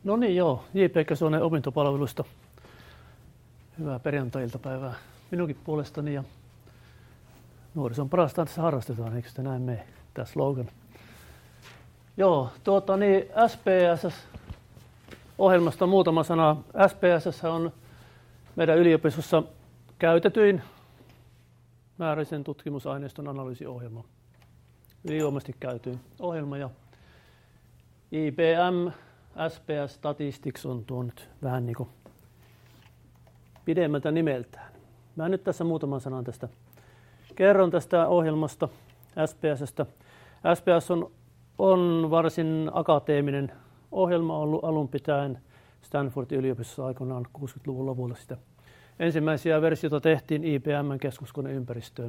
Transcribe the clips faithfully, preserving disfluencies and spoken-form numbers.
No niin joo, J P Kesonen opintopalveluista. Hyvää perjantai-iltapäivää minunkin puolestani ja nuorison parasta tässä harrastetaan, eikö sitä näin mene, tämä slogan. Joo, tuota niin, S P S S-ohjelmasta muutama sana. S P S S on meidän yliopistossa käytetyin määrällisen tutkimusaineiston analyysiohjelma. Ylivoimaisesti käytyin ohjelma ja I B M S P S Statistics on tuo nyt vähän niin kuin pidemmältä nimeltään. Mä nyt tässä muutaman sanan tästä kerron tästä ohjelmasta S P S:stä. S P S on, on varsin akateeminen ohjelma ollut alun pitäen Stanfordin yliopistossa aikoinaan kuusikymmentäluvun lopulla sitä. Ensimmäisiä versioita tehtiin I B M-keskuskoneympäristöön.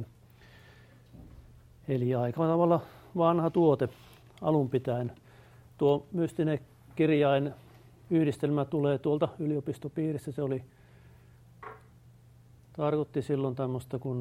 Eli aika tavalla vanha tuote alun pitäen. Tuo mystinen kirjain yhdistelmä tulee tuolta yliopistopiiristä. Se oli, tarkoitti silloin tämmöistä kuin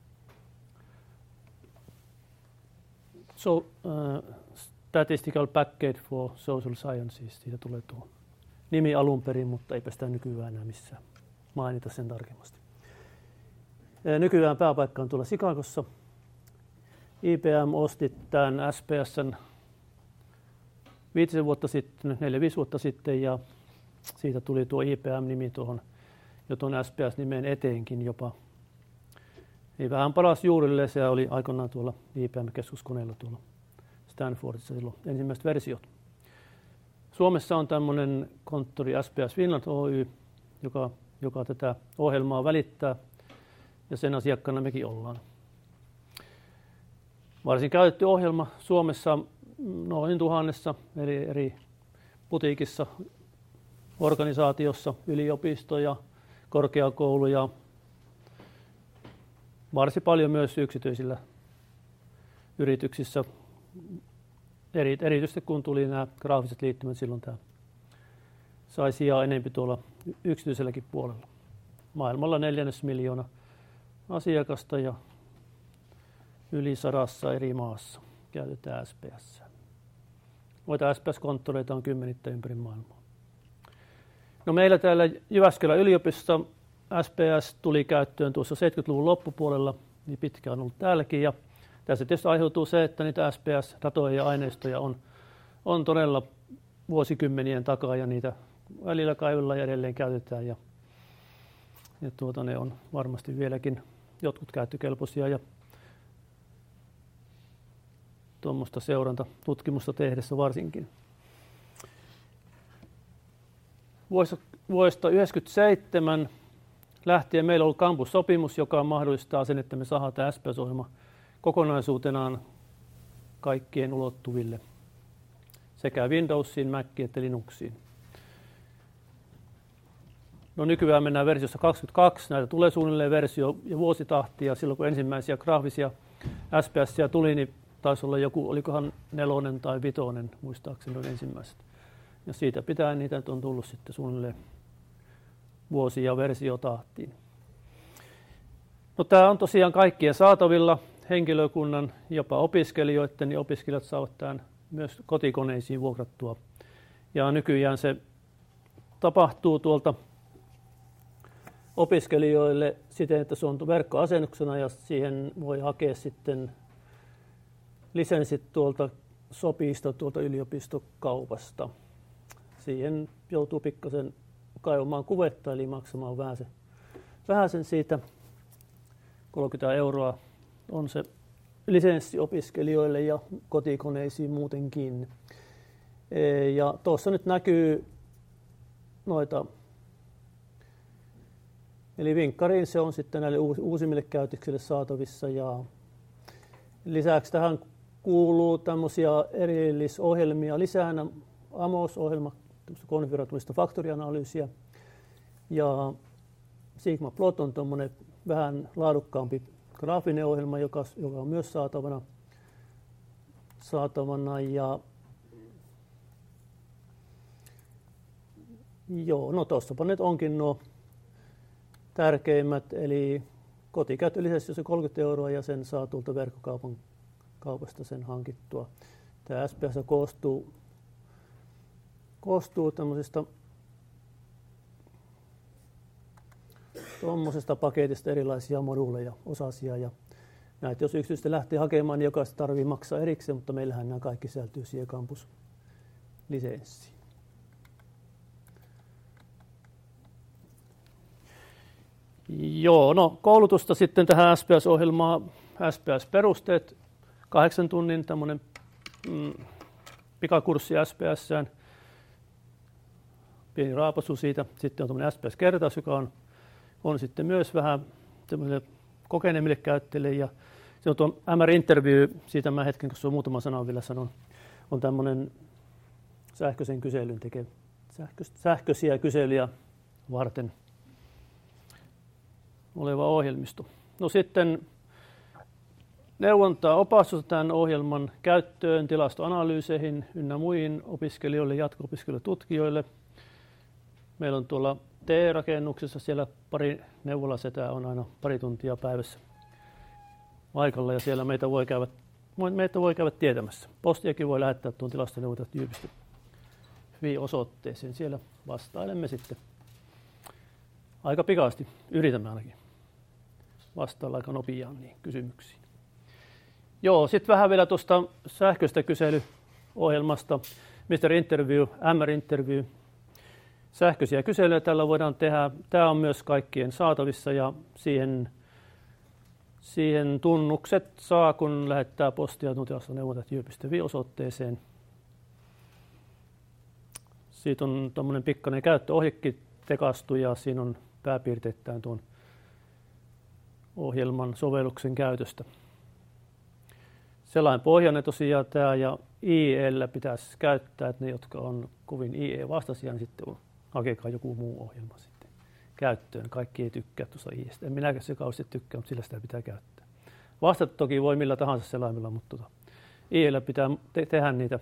so, uh, Statistical Package for Social Sciences. Siitä tulee tuo nimi alun perin, mutta eipä sitä nykyään enää missään mainita sen tarkemmasti. Nykyään pääpaikka on tuolla Chicagossa. I B M osti tämän S P S:n viitisen vuotta sitten, neljä viisi vuotta sitten, ja siitä tuli tuo I B M-nimi tuohon jo tuon S P S-nimeen eteenkin jopa. Niin vähän palasi juurille, se oli aikoinaan tuolla I B M-keskuskoneella tuolla Stanfordissa silloin ensimmäiset versiot. Suomessa on tämmöinen konttori S P S Finland Oy, joka, joka tätä ohjelmaa välittää, ja sen asiakkaana mekin ollaan. Varsin käytetty ohjelma Suomessa noin tuhannessa eri, eri putiikissa, organisaatiossa, yliopistoja, korkeakouluja, varsin paljon myös yksityisillä yrityksissä, eri, erityisesti kun tuli nämä graafiset liittymät, silloin tämä sai sijaa enemmän tuolla yksityiselläkin puolella. Maailmalla neljännes miljoona asiakasta ja yli sadassa eri maassa käytetään S P S. Noita S P S-konttoreita on kymmenittäin ympäri maailmaa. No meillä täällä Jyväskylän yliopistossa S P S tuli käyttöön tuossa seitsemänkymmentäluvun loppupuolella, niin pitkään on ollut täälläkin. Ja tässä tietysti aiheutuu se, että niitä S P S-datoja ja aineistoja on, on todella vuosikymmenien takaa ja niitä välillä kaivellaan ja edelleen käytetään. Ja, ja tuota, ne on varmasti vieläkin jotkut käyttökelpoisia ja tuommoista seurantatutkimusta tehdessä varsinkin. Vuodesta yhdeksänkymmentäseitsemän lähtien meillä on ollut campus-sopimus, joka mahdollistaa sen, että me saadaan tämä S P S-ohjelma kokonaisuutenaan kaikkien ulottuville, sekä Windowsiin, Maciin että Linuxiin. No nykyään mennään versiossa kaksikymmentäkaksi, näitä tulee suunnilleen versio ja vuositahtia. Silloin kun ensimmäisiä graafisia S P S tuli, niin taisi olla joku, olikohan nelonen tai vitonen, muistaakseni on ensimmäiset. Ja siitä pitää niitä on tullut sitten suunnilleen vuosia versiotahtiin. No tämä on tosiaan kaikkien saatavilla, henkilökunnan, jopa opiskelijoiden, niin opiskelijat saavat tämän myös kotikoneisiin vuokrattua. Ja nykyään se tapahtuu tuolta opiskelijoille siten, että se on verkkoasennuksena ja siihen voi hakea sitten lisenssit tuolta Sopista, tuolta yliopistokaupasta. Siihen joutuu pikkasen kaivamaan kuvetta, eli maksamaan vähän, se, vähän sen siitä. kolmekymmentä euroa on se lisenssi opiskelijoille ja kotikoneisiin muutenkin. Ja tuossa nyt näkyy noita, eli vinkkariin se on sitten näille uusimmille käytöksille saatavissa. Ja lisäksi tähän kuuluu tämmöisiä erillisohjelmia lisänä, A M O S-ohjelma, konfiguratuista faktorianalyysiä, ja Sigma-Plot on tuommoinen vähän laadukkaampi graafinen ohjelma, joka, joka on myös saatavana. saatavana ja joo, no tuossapa nyt onkin nuo tärkeimmät, eli kotikäyttö lisäksi se kolmekymmentä euroa ja sen saa tuolta verkkokaupan kaupasta sen hankittua. Tämä S P S koostuu koostuu tämmöisestä tuommoisesta paketista erilaisia moduuleja, osasia. Ja näitä jos yksityisesti lähtee hakemaan, niin jokaista tarvitsee maksaa erikseen, mutta meillähän nämä kaikki sisältyy siihen campus-lisenssiin. Joo, no koulutusta sitten tähän S P S-ohjelmaan, S P S-perusteet, kahdeksan tunnin tämmöinen mm, pikakurssi S P S:ään, pieni raapasu siitä. Sitten on tämmöinen S P S-kertaus, joka on, on sitten myös vähän tämmöiselle kokeneemmille käyttäjille. Ja se on tuon M R-interview, siitä mä hetken, kun se on muutama sana vielä sanon, on tämmöinen sähköisen kyselyn tekee, sähköisiä kyselyjä varten oleva ohjelmisto. No sitten neuvontaa opastusta tämän ohjelman käyttöön, tilastoanalyyseihin ynnä muihin opiskelijoille, jatko-opiskelijoille, tutkijoille. Meillä on tuolla T-rakennuksessa siellä pari neuvolasetää on aina pari tuntia päivässä paikalla ja siellä meitä voi käydä, meitä voi käydä tietämässä. Postiakin voi lähettää tuon tilastoneuvontatyypistä osoitteeseen. Siellä vastailemme sitten aika pikaisesti, yritämme ainakin vastailla aika nopeaan niihin kysymyksiin. Joo, sitten vähän vielä tuosta sähköistä kyselyohjelmasta, mister Interview, M R-interview. Sähköisiä kyselyjä tällä voidaan tehdä. Tämä on myös kaikkien saatavissa ja siihen, siihen tunnukset saa, kun lähettää postia tilastoneuvontatyö piste fi osoitteeseen. Siitä on tuommoinen pikkainen käyttöohjekin tekaistu ja siinä on pääpiirteittäin tuon ohjelman sovelluksen käytöstä. Sellainen pohjainen tosiaan tämä ja I E:llä pitäisi käyttää, että ne, jotka on kovin I E-vastaisia, niin sitten hakekaa joku muu ohjelma sitten käyttöön. Kaikki ei tykkää tuosta I E:stä. En minäkään se kauheasti tykkää, mutta sillä sitä pitää käyttää. Vastata toki voi millä tahansa selaimilla, mutta tota, I E:llä pitää te- tehdä niitä,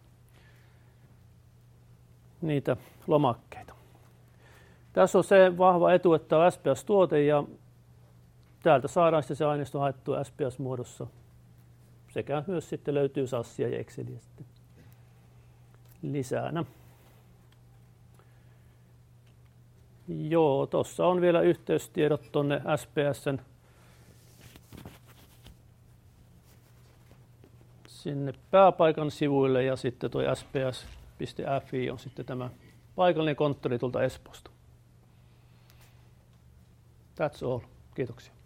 niitä lomakkeita. Tässä on se vahva etu, että on S P S-tuote ja täältä saadaan sitten se aineisto haettua S P S-muodossa. Sekä myös sitten löytyy Sassia ja Exceliä sitten lisänä. Joo, tuossa on vielä yhteystiedot tuonne S P S:n sinne pääpaikan sivuille ja sitten tuo S P S piste F I on sitten tämä paikallinen konttori tuolta Espoosta. That's all. Kiitoksia.